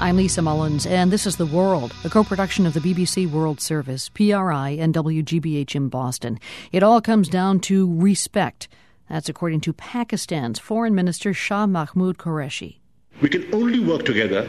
I'm Lisa Mullins, and this is The World, a co-production of the BBC World Service, PRI, and WGBH in Boston. It all comes down to respect. That's according to Pakistan's Foreign Minister Shah Mahmood Qureshi. We can only work together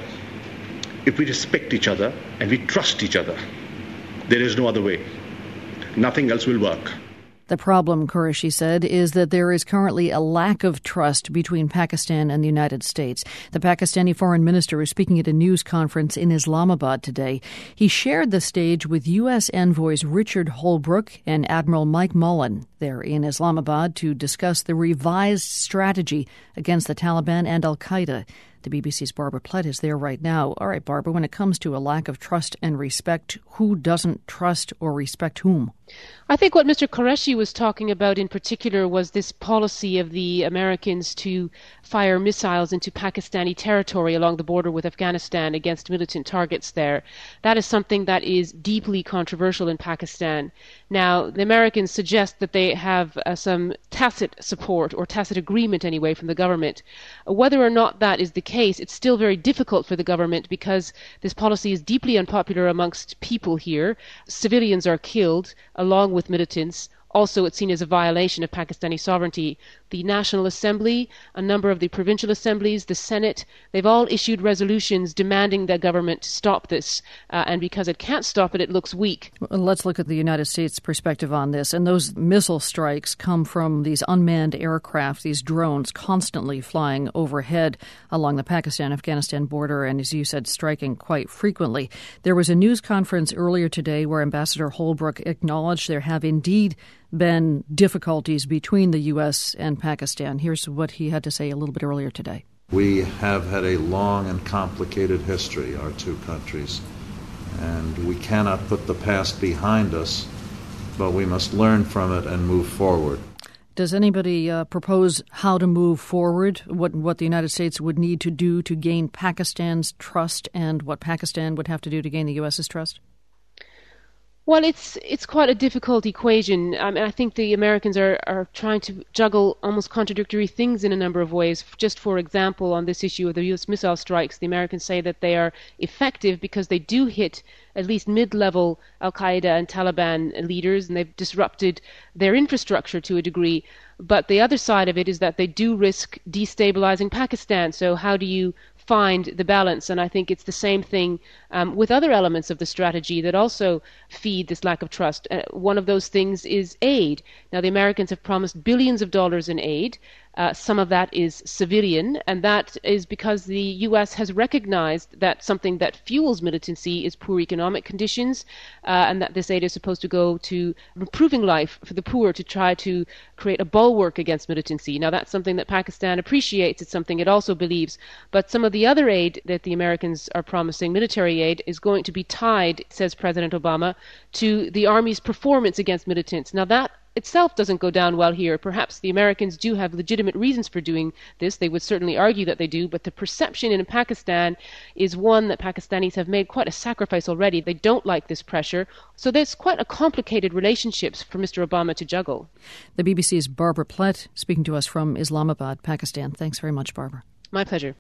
if we respect each other and we trust each other. There is no other way. Nothing else will work. The problem, Qureshi said, is that there is currently a lack of trust between Pakistan and the United States. The Pakistani foreign minister was speaking at a news conference in Islamabad today. He shared the stage with U.S. envoys Richard Holbrooke and Admiral Mike Mullen there in Islamabad to discuss the revised strategy against the Taliban and al-Qaeda. The BBC's Barbara Plett is there right now. All right, Barbara, when it comes to a lack of trust and respect, who doesn't trust or respect whom? I think what Mr. Qureshi was talking about in particular was this policy of the Americans to fire missiles into Pakistani territory along the border with Afghanistan against militant targets there. That is something that is deeply controversial in Pakistan. Now, the Americans suggest that they have some tacit support, or tacit agreement anyway, from the government. Whether or not that is the case, it's still very difficult for the government because this policy is deeply unpopular amongst people here. Civilians are killed along with militants. Also, it's seen as a violation of Pakistani sovereignty. The National Assembly, a number of the provincial assemblies, the Senate, they've all issued resolutions demanding the government stop this. And because it can't stop it, it looks weak. Let's look at the United States' perspective on this. And those missile strikes come from these unmanned aircraft, these drones constantly flying overhead along the Pakistan-Afghanistan border, and as you said, striking quite frequently. There was a news conference earlier today where Ambassador Holbrooke acknowledged there have indeed been difficulties between the U.S. and Pakistan. Here's what he had to say a little bit earlier today. We have had a long and complicated history, our two countries, and we cannot put the past behind us, but we must learn from it and move forward. Does anybody propose how to move forward, what the United States would need to do to gain Pakistan's trust and what Pakistan would have to do to gain the U.S.'s trust? Well, it's quite a difficult equation. I think the Americans are trying to juggle almost contradictory things in a number of ways. Just for example, on this issue of the U.S. missile strikes, the Americans say that they are effective because they do hit at least mid-level al-Qaeda and Taliban leaders, and they've disrupted their infrastructure to a degree. But the other side of it is that they do risk destabilizing Pakistan. So how do you find the balance? And I think it's the same thing with other elements of the strategy that also feed this lack of trust. One of those things is aid. Now, the Americans have promised billions of dollars in aid. Some of that is civilian, and that is because the U.S. has recognized that something that fuels militancy is poor economic conditions, and that this aid is supposed to go to improving life for the poor to try to create a bulwark against militancy. Now, that's something that Pakistan appreciates. It's something it also believes. But some of the other aid that the Americans are promising, military aid, is going to be tied, says President Obama, to the Army's performance against militants. Now, that itself doesn't go down well here. Perhaps the Americans do have legitimate reasons for doing this. They would certainly argue that they do, but the perception in Pakistan is one that Pakistanis have made quite a sacrifice already. They don't like this pressure. So there's quite a complicated relationships for Mr. Obama to juggle. The BBC's Barbara Plett speaking to us from Islamabad, Pakistan. Thanks very much, Barbara. My pleasure.